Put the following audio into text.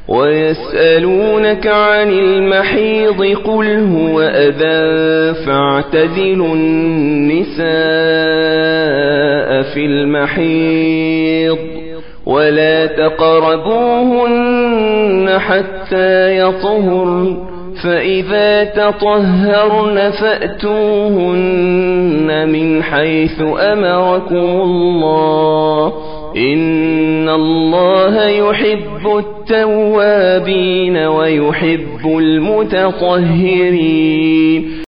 ويسألونك عن المحيض قل هو أذى فاعتزلوا النساء في المحيض ولا تقربوهن حتى يطهرن فإذا تطهرن فأتوهن من حيث أمركم الله إن الله يحب التوابين ويحب المتطهرين